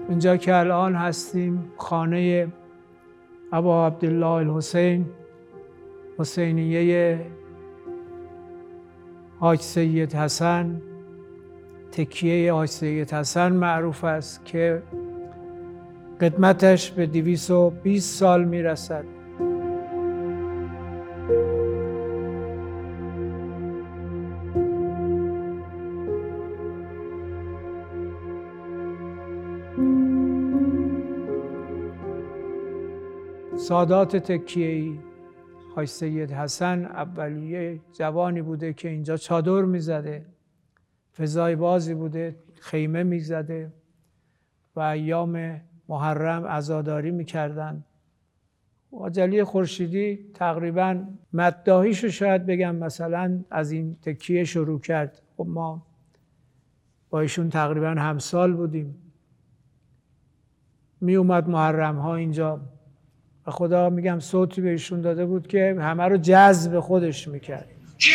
اینجا که الان هستیم خانه ابا عبدالله الحسین، حسینیه حاج سید حسن، تکیه حاج سید حسن معروف است که قدمتش به 220 سال میرسد. سادات تکیه‌ای حاج سید حسن اولیه جوانی بوده که اینجا چادر میزده، فضای بازی بوده، خیمه میزده و ایام محرم عزاداری میکردن. حاج علی خورشیدی تقریبا مداحیشو شاید بگم مثلا از این تکیه شروع کرد. خب ما با ایشون تقریبا همسال بودیم. می اومد محرم ها اینجا و خدا میگم صوتی به ایشون داده بود که همه رو جذب خودش میکرد.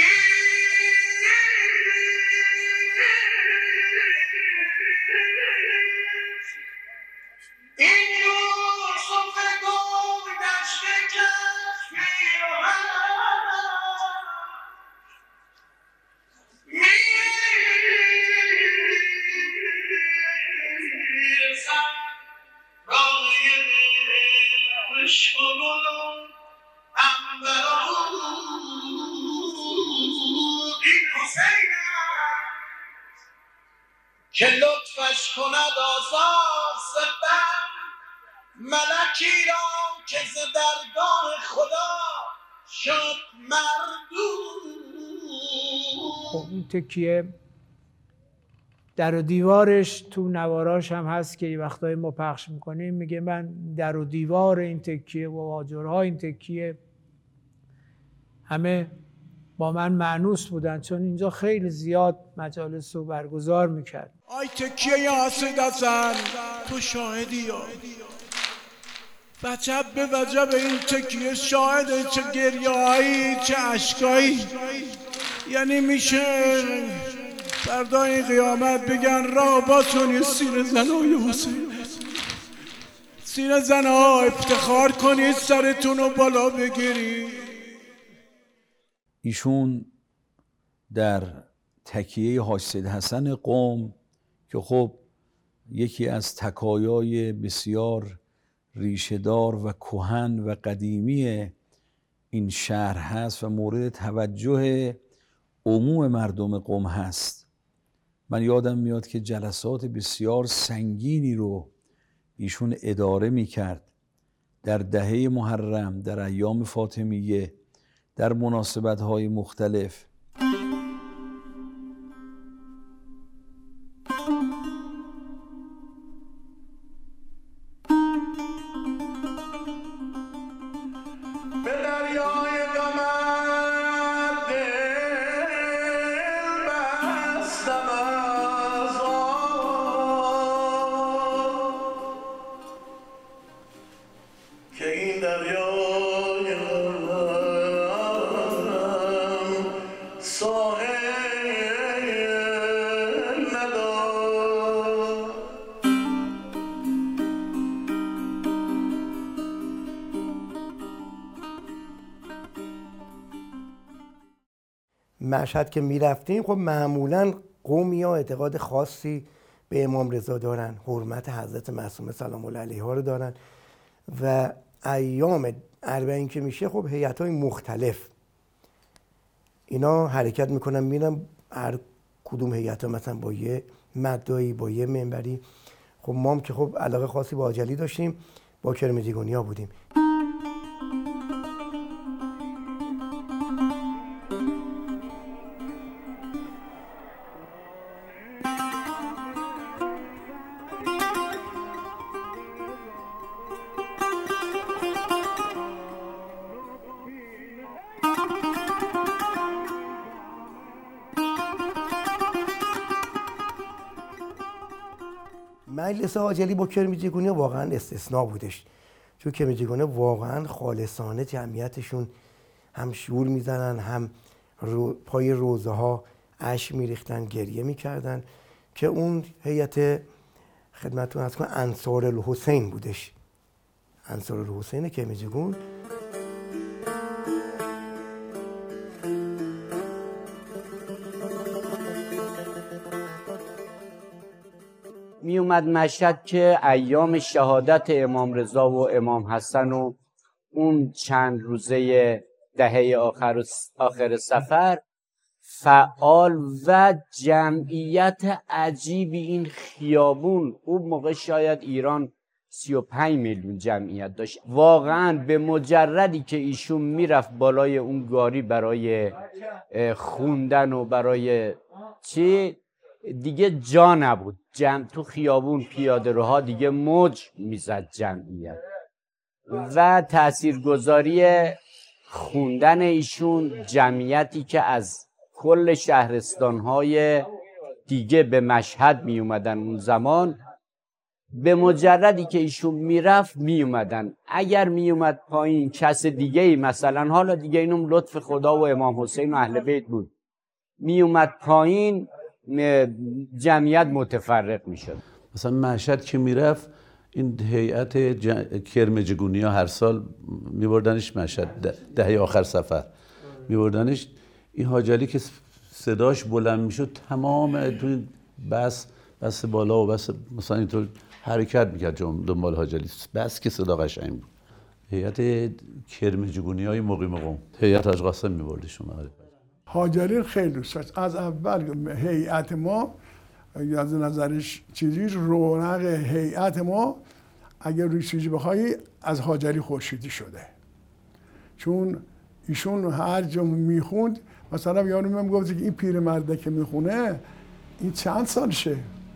که لطفش کند آزاد سپر ملکی را که ز درگاه خدا شد مردود. خب این تکیه در و دیوارش تو نواراش هم هست که وقتایی ما پخش میکنیم میگه من در و دیوار این تکیه و آجرها این تکیه همه با من مانوس بودن، چون اینجا خیلی زیاد مجالس رو برگزار میکرد. آی تکیه یا سید حسن تو شاهدی یا وجب به وجب این تکیه شاهده، چه گریه‌هایی چه اشکایی. یعنی میشه فردای قیامت بگن راباتون سینه زنای حسین، سینه زنها افتخار کنید سرتون رو بالا بگیرید. ایشون در تکیه حاج سید حسن قم که خب یکی از تکایای بسیار ریشه‌دار و کهن و قدیمی این شهر هست و مورد توجه عموم مردم قم هست. من یادم میاد که جلسات بسیار سنگینی رو ایشون اداره میکرد در دهه محرم، در ایام فاطمیه، در مناسبت‌های مختلف. مشهد که میرفتیم خب معمولا قومی‌ها اعتقاد خاصی به امام رضا دارن، حرمت حضرت معصومه سلام الله علیها رو دارن و ایام اربعین که میشه خب هیئت‌های مختلف اینا حرکت میکنن، میرن هر کدوم هیئت‌ها مثلا با یه مدعی با یه منبری. خب ما هم که خب علاقه خاصی با حاج علی داشتیم، با کرمزیگونی‌ها بودیم. مجلس حاج علی با کرمزیگونی واقعا استثناء بودش، چون کرمزیگونی واقعا خالصانه جمعیتشون هم شور میزنن، هم پای روزه ها اشک میریختن، گریه میکردن که اون هیئت خدمتتون عرض کنم انصار الحسین بودش، انصار الحسین کرمجگون. می اومد مشهد که ایام شهادت امام رضا و امام حسن و اون چند روزه دهه آخر سفر فعال و جمعیت عجیبی این خیابون، اون موقع شاید ایران 35 میلیون جمعیت داشت. واقعا به مجردی که ایشون میرفت بالای اون گاری برای خوندن و برای چی دیگه جا نبود، جمع تو خیابون پیاده روها دیگه موج میزد جمعیت. و تاثیرگذاری خوندن ایشون، جمعیتی که از کل شهرستانهای دیگه به مشهد می اومدن اون زمان، به مجردی که ایشون میرفت می اومدن. اگر می اومد پایین کس دیگه ای، مثلا حالا دیگه اینم لطف خدا و امام حسین و اهل بیت بود، می اومد پایین جمعیت متفرق می شد. مثلا مشهد که میرفت این هیئت کرمجگونی ها هر سال میبردنش مشهد، دهه آخر سفر میبردنش. این حاجی علی که صداش بلند میشد تمام تو بس بالا و بس مثلا اینطور حرکت میکرد دنبال حاجی علی، بس که صدا قشنگ بود. هیئت کرمجگونی های مقیم قم، هیئت حاج قاسم میبردشون. حاجی علی خیلی دوست داشت. از اول هیئت ما از نظرش چیزی رونق هیئت ما اگر روی چیزی بخوای از حاجی علی خورشیدی شده، چون ایشون هر جا میخوند مثلا یارو من گفت که این پیرمرده که میخونه این چند سالشه،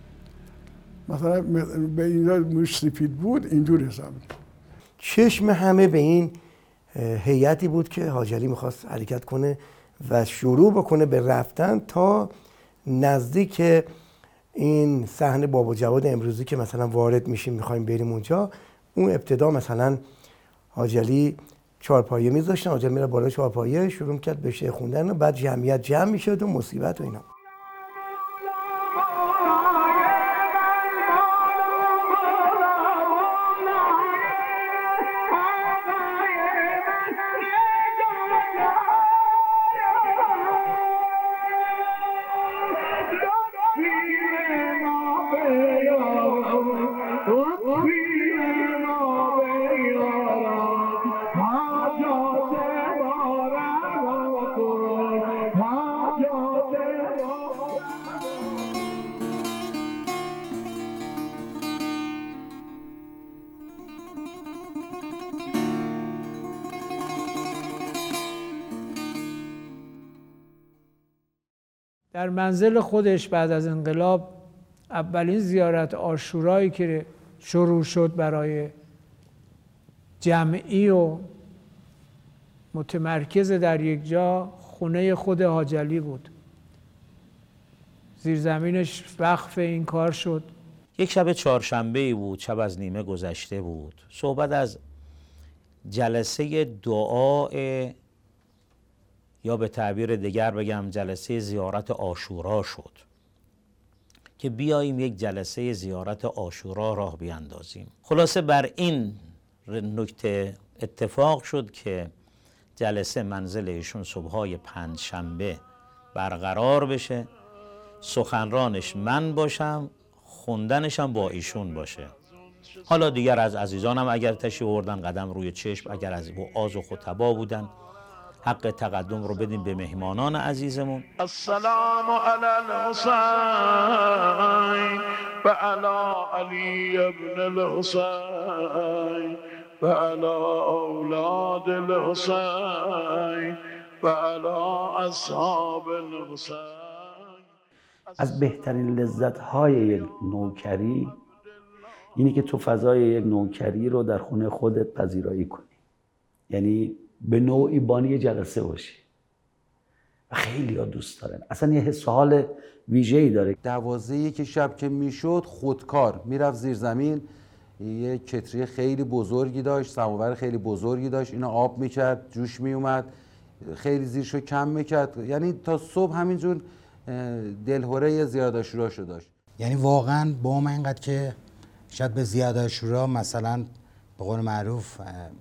مثلا به اینجا موش سفید بود اینجور حساب. چشم همه به این هیئتی بود که حاجی علی میخواست حرکت کنه و شروع بکنه به رفتن تا نزدیک این صحنه بابا جواد امروزی که مثلا وارد میشیم میخوایم بریم اونجا. اون ابتدا مثلا حاجی علی چهارپایه میذاشتن، حاجی علی میره بالا چهارپایه شروع کرد به شعر خوندن و بعد جمعیت جمع میشد و مصیبت و اینا. در منزل خودش بعد از انقلاب اولین زیارت عاشورایی که شروع شد برای جمعی و متمرکز در یک جا، خونه خود حاجی علی بود. زیرزمینش وقف این کار شد. یک شب چهارشنبه‌ای بود، شب از نیمه گذشته بود. صحبت از جلسه دعا یا به تعبیر دیگر بگم جلسه زیارت عاشورا شد که بیاییم یک جلسه زیارت عاشورا راه بیاندازیم. خلاصه بر این نکته اتفاق شد که جلسه منزل ایشون صبحای پنجشنبه برقرار بشه، سخنرانش من باشم، خوندنشم با ایشون باشه. حالا دیگر از عزیزانم اگر تشریف آوردن قدم روی چشم، اگر از وعاظ و خطبا بودن حق تقدم رو بدیم به مهمانان عزیزمون. السلام علی الحسین و علی علی ابن الحسین و علی اولاد الحسین و علی اصحاب الحسین. از بهترین لذت‌های یک نوکری اینی که تو فضای یک نوکری رو در خونه خودت پذیرایی کنی، یعنی به نوعی بانی جلسه باشی و خیلی ها دوست دارن. اصلا یه حس حال ویژه‌ای داره. 12 شب که میشد خودکار میرفت زیر زمین، یه کتری خیلی بزرگی داشت، سماور خیلی بزرگی داشت، اینو آب میکرد، جوش میومد، خیلی زیرشو کم میکرد، یعنی تا صبح همینجور دلهوره زیاد عاشوراشو داشت. یعنی واقعا با ما اینقدر که شاید به زیاد عاشورا مثلا به قول معروف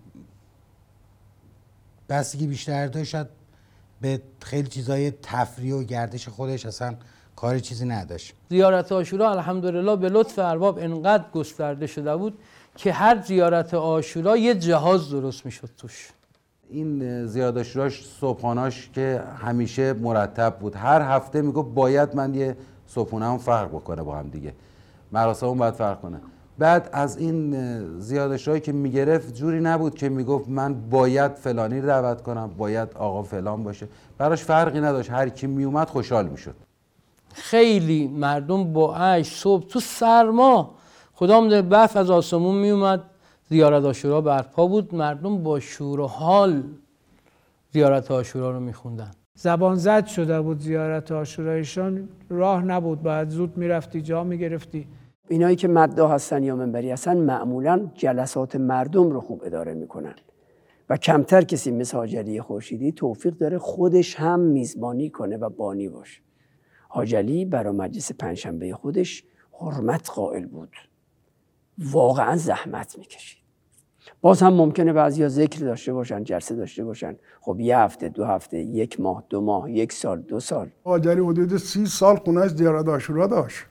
بستگی بیشتر داشت، شاید به خیلی چیزای تفریح و گردش خودش اصلا کاری چیزی نداشت. زیارت عاشورا الحمدلله به لطف ارباب انقدر گسترده شده بود که هر زیارت عاشورا یه جهاز درست میشد توش. این زیارت عاشوراش صبحانه‌اش که همیشه مرتب بود، هر هفته میگفت باید من یه صبحونه‌ام فرق بکنه با هم دیگه، مراسمون باید فرق کنه. بعد از این زیارت عاشورایی که میگرفت جوری نبود که میگفت من باید فلانی رو دعوت کنم، باید آقا فلان باشه، براش فرقی نداشت، هر کی میومد خوشحال میشد. خیلی مردم با عشق صبح تو سرما خدا میدونه برف از آسمون میومد، زیارت عاشورا برپا بود، مردم با شور و حال زیارت عاشورا رو میخوندن. زبان زد شده بود زیارت عاشورایشان، راه نبود، باید زود میرفتی جا میگرفتی. اینایی که مداح هستن یا منبری هستن معمولا جلسات مردم رو خوب اداره میکنن و کمتر کسی مثل حاج علی خورشیدی توفیق داره خودش هم میزبانی کنه و بانی باشه. حاج علی برای مجلس پنجشنبه خودش حرمت قائل بود، واقعا زحمت میکشید. باز هم ممکنه بعضیا ذکر داشته باشن، جلسه داشته باشن، خب یه هفته، 2 هفته، 1 ماه، 2 ماه، 1 سال، 2 سال. حاج علی حدود 30 سال خونه‌اش زیارت عاشورا داشت،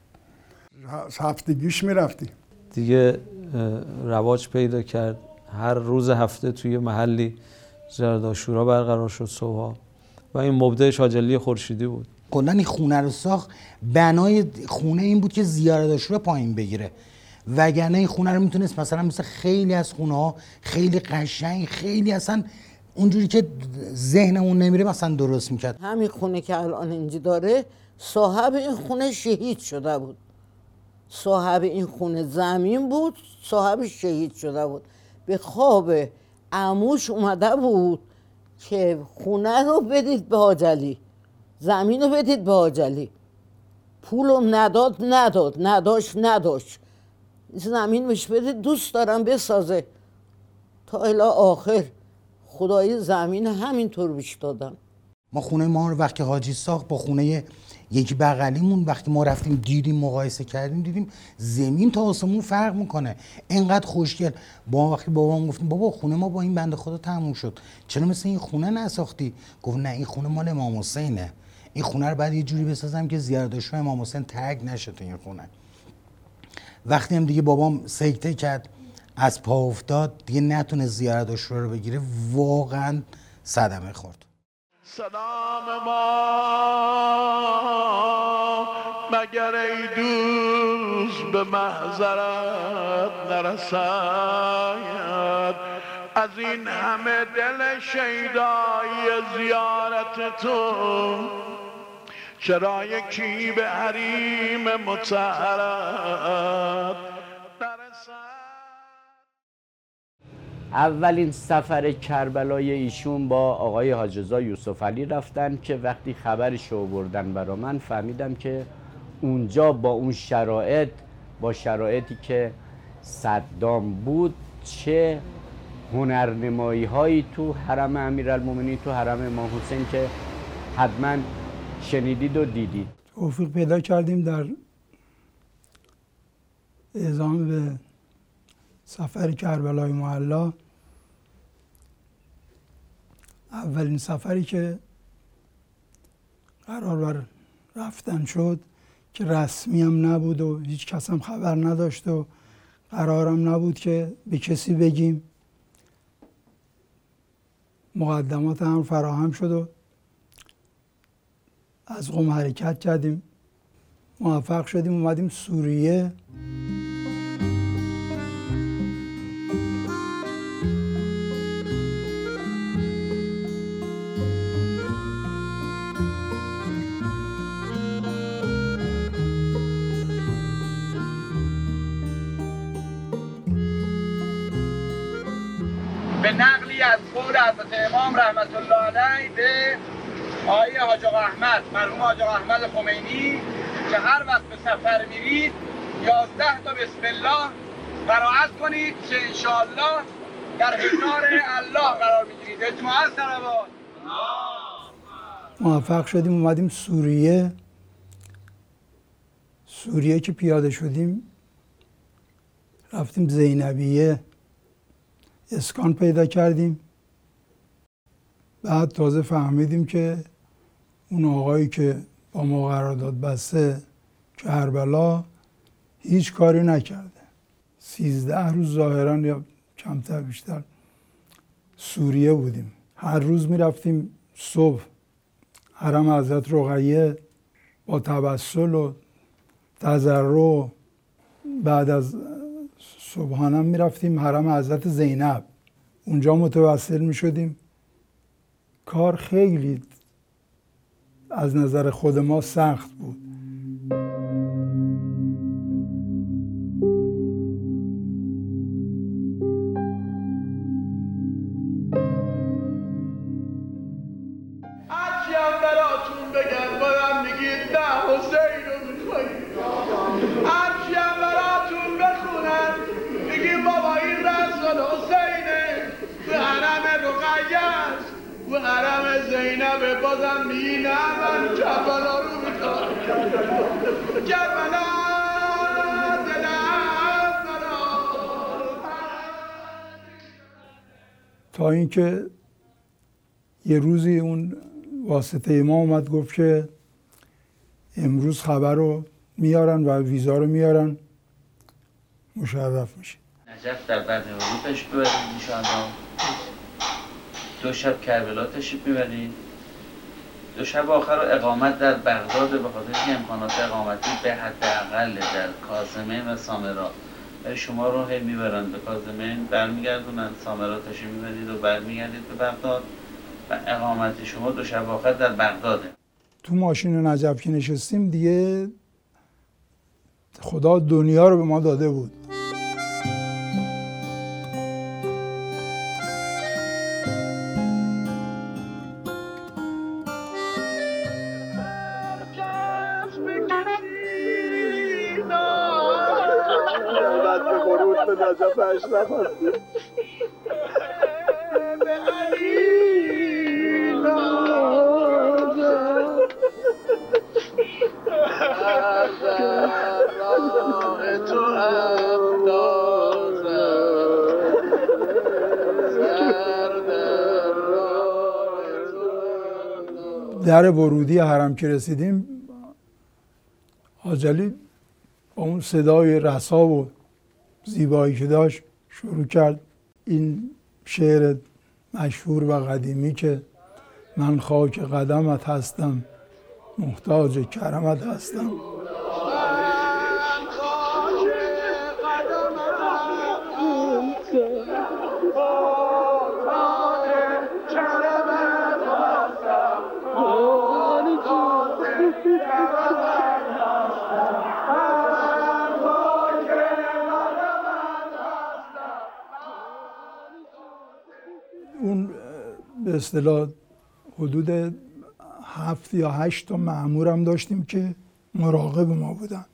هفتگیش میرفتی. دیگه رواج پیدا کرد، هر روز هفته توی محلی زیارت عاشورا برقرار شد صبح و این مبدأش حاج علی خورشیدی بود. کلا این خونه رو ساخت، بنای خونه این بود که زیارت عاشورا پایین بگیره، وگرنه این خونه رو میتونست مثلا مثل خیلی از خونه ها خیلی قشنگ، خیلی اصلا اونجوری که ذهنمون نمیره مثلا درست میکرد. همین خونه که الان اینجا داره صاحب این خونه شهید شده بود، صاحب این خونه زمین بود، صاحبش شهید شده بود. به خواب عموش اومده بود که خونه رو بدید به حاج علی، زمین رو بدید به حاج علی. پولم نداشت زمین بهش بده، دوست دارم بسازه. تا الی آخر خدای زمین همینطور بیش دادن. ما خونه ما رو وقتی حاجی ساخت با خونه یکی بغلیمون وقتی ما رفتیم دیدیم، مقایسه کردیم، دیدیم زمین تا آسمون فرق میکنه، اینقدر خوشگل. با وقتی بابام گفتیم بابا خونه ما با این بنده خدا تموم شد، چرا مثل این خونه نساختی؟ گفت نه این خونه مال امام حسینه، این خونه رو بعد یه جوری بسازم که زیارت عاشورا امام حسین تگ نشه تو این خونه. وقتی هم دیگه بابام سکته کرد، از پا افتاد، دیگه نتونه زیارت عاشورا رو بگیره، واقعا صدمه خورد. سلام ما مگر ای دوست به محضرت نرساید، از این همه دل شیدای زیارت تو، چرا یکی به حریم مطهرت نرسد. اولین سفر کربلای ایشون با آقای حاج رضا یوسف علی رفتن که وقتی خبرش رو آوردن برا من فهمیدم که اونجا با اون شرایط، با شرایطی که صدام بود، چه هنرنمایی هایی تو حرم امیرالمومنین، تو حرم امام حسین که حتما شنیدید و دیدید. توفیق پیدا کردیم در اعزام به سفر کربلای معلی، اولین سفری که قرار بر رفتن شد که رسمی هم نبود و هیچ کس هم خبر نداشت و قرارم نبود که به کسی بگیم. مقدمات هم فراهم شد و از قم حرکت کردیم، موفق شدیم اومدیم سوریه. به نقلی از قول حضرت امام رحمت الله علیه به آقای حاج آقا احمد، مرحوم حاج آقا احمد خمینی، که هر وقت به سفر میرید 11 تا بسم الله قرائت کنید که انشاءالله در حضور الله قرار میگیرید. اجماع صلوات. موفق شدیم اومدیم سوریه. سوریه که پیاده شدیم رفتیم زینبیه اسکان پیدا کردیم. بعد تازه فهمیدیم که اون آقایی که با ما قرارداد بسته کربلا هیچ کاری نکرده. 13 روز ظاهرا یا کمتر بیشتر سوریه بودیم. هر روز میرفتیم صبح حرم حضرت رقیه با توسل و تضرع، بعد از صبحانه میرفتیم حرم حضرت زینب، اونجا متوسل میشدیم. کار خیلی از نظر خود ما سخت بود. زینب بازم میینم من کربلا رو میخوام کربلا دلم تا اینکه یه روزی اون واسطه ما اومد گفت که امروز خبر رو میارن و ویزا رو میارن، مشرف میشه. نجف در بعد رو پیش ببرید انشاءالله. 2 شب کربلا تشریف میبرید، 2 شب آخر رو اقامت در بغداد به خاطر که امکانات اقامتی به حداقل در کاظمین و سامرا، ولی شما رو هی میبرن به کاظمین برمیگردونن، سامرا تشریف میبرید و برمیگردید به بغداد و اقامت شما 2 شب آخر در بغداده. تو ماشین نجف که نشستیم دیگه خدا دنیا رو به ما داده بود. به نجف اشرف هستی به علی نازم در راه تو اندازم در ورودی حرم که رسیدیم، حاج علی با اون صدای رسا و زیبایی که داشت شروع کرد این شعر مشهور و قدیمی که من خاک قدمت هستم محتاج کرمت هستم. اون به اصطلاح حدود 7 یا 8 تا مأمور هم داشتیم که مراقب ما بودن.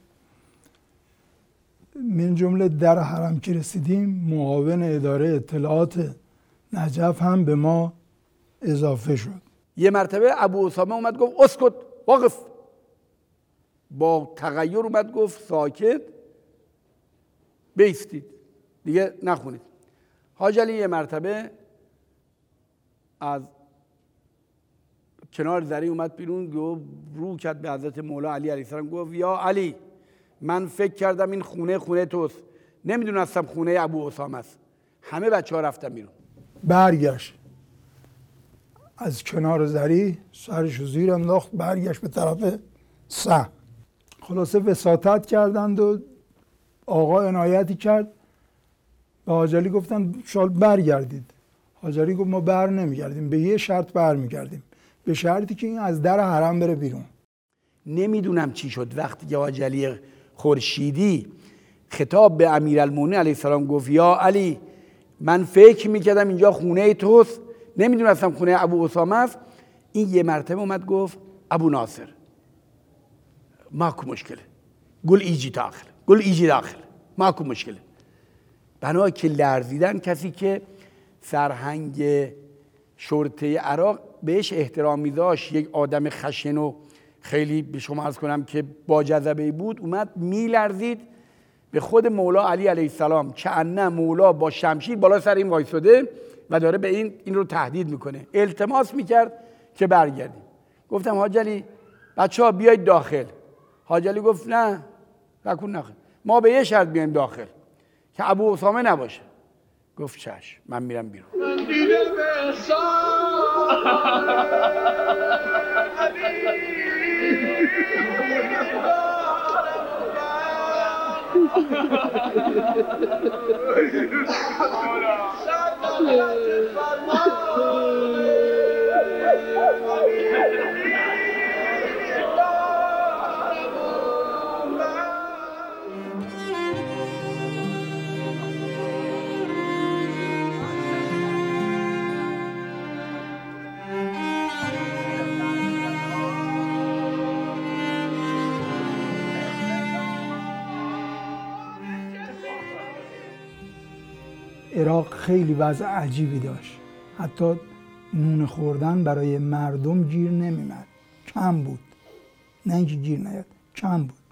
من جمله در حرم که رسیدیم معاون اداره اطلاعات نجف هم به ما اضافه شد. یه مرتبه ابو اسامه اومد گفت اسکت واقف، با تغییر اومد گفت ساکت بیستید دیگه نخونید. حاج علی یه مرتبه از کنار دری اومد بیرون، گفت رو کرد به حضرت مولا علی علیه السلام، گفت یا علی من فکر کردم این خونه توست، نمیدونستم خونه ابو اسامه است. همه بچه‌ها رفتن بیرون. برگشت از کنار زری سرشو زیر انداخت، برگشت به طرف سه. خلاصه وساطت کردند و آقا عنایتی کرد. به حاج علی گفتن شال برگردید. حاج علی گفت ما بر نمیگردیم، به یه شرط بر میگردیم، به شرطی که این از در حرم بره بیرون. نمیدونم چی شد وقتی که حاج علی خورشیدی خطاب به امیرالمومنین علیه السلام گفت یا علی من فکر میکردم اینجا خونه توست، نمیدونستم خونه ابو اسامه است. این یه مرتبه اومد گفت ابو ناصر ماکو مشکله، گل ایجی داخل، گل ایجی داخل، ماکو مشکله. بنا که لرزیدن، کسی که سرهنگ شرطه عراق بهش احترام می‌داشت، یک آدم خشن و خیلی به شما عرض کنم که با جذبه بود، اومد میلرزید به خود مولا علی علیه السلام که انه مولا با شمشیر بالا سر این وایساده و داره به این رو تهدید میکنه. التماس میکرد که برگردیم. گفتم حاج علی بچه ها بیاید داخل. حاج علی گفت نه نکن نخیر، ما به یه شرط بیایم داخل که ابو اسامه نباشه. گفت چشم، من میرم بیرون. عراق خیلی وضع عجیبی داشت، حتی نون خوردن برای مردم گیر نمیمد، کم بود، نه اینکه گیر نیاد، کم بود.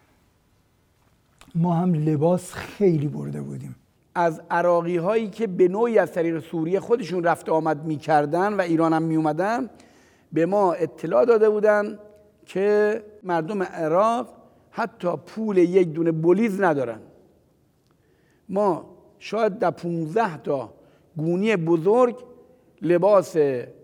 ما هم لباس خیلی برده بودیم. از عراقی هایی که به نوعی از طریق سوریه خودشون رفت آمد میکردن و ایران هم میومدن به ما اطلاع داده بودن که مردم عراق حتی پول یک دونه بلیز ندارن. ما شاید در 15 تا گونی بزرگ لباس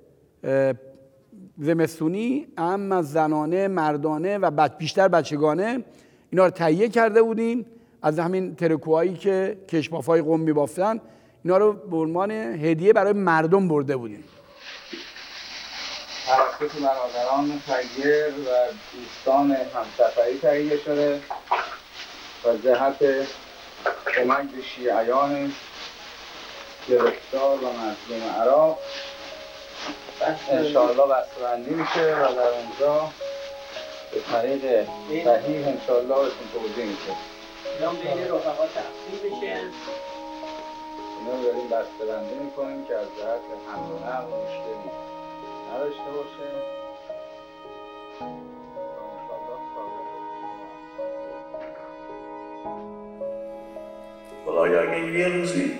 زمستونی اما زنانه، مردانه و بیشتر بچگانه اینا رو تهیه کرده بودیم از همین ترکوهایی که کشبافای قم می‌بافتن، اینا رو به عنوان هدیه برای مردم برده بودیم. توسط برادران تهیه و دوستان همسفری تهیه شده و جهت کمک به شیعیان گرفتار و مظلوم عراق انشاءالله بسته‌بندی میشه و در اونجا به طریق صحیح انشاءالله بهتون توضیح میشه. اینا بین رفقا تقسیم بشه. اینا رو داریم بسته‌بندی میکنیم که از جهت حمل و نقل مشکلی نداشته باشه. خدایا اگه یه روزی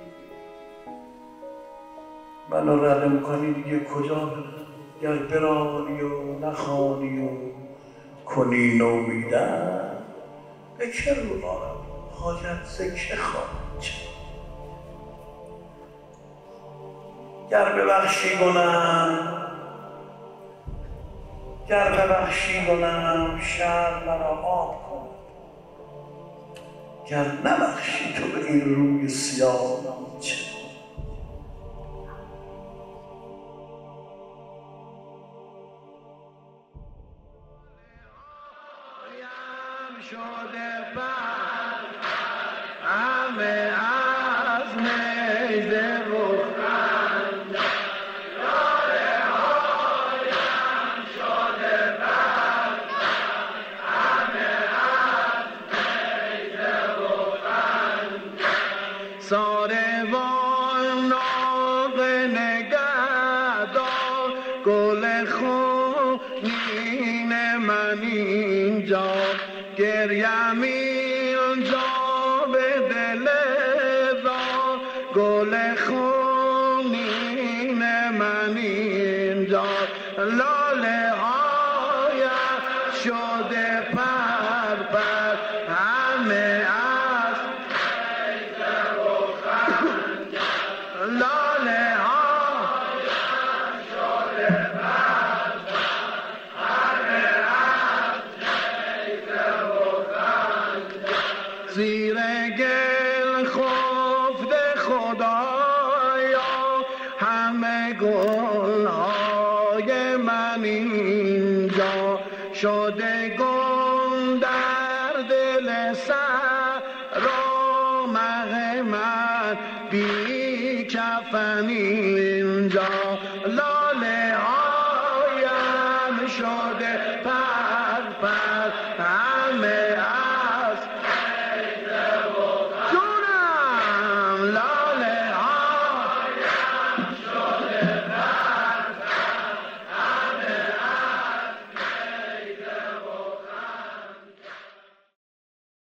منو رد کنی دیگه کجا گر برانی و نخوانی و کنی نومیدن به که رو بارم حاجت زکه خواهد چه گر ببخشی گنم شر مرا آب کن گر نبخشی تو به این روی سیاه چه شده بر همه از نیزه رخند یاره هایم شده بر همه از نیزه رخند ساروان ناغ نگهدار گل خونین من اینجا گریم اینجا به دل را گل خونین من اینجا لاله هایم شده پر پر همه از لاله هایم شده پر زیر گل خفته خدایا همه گلهای من اینجا شده گل در دل صحرا مه من بی کفن اینجا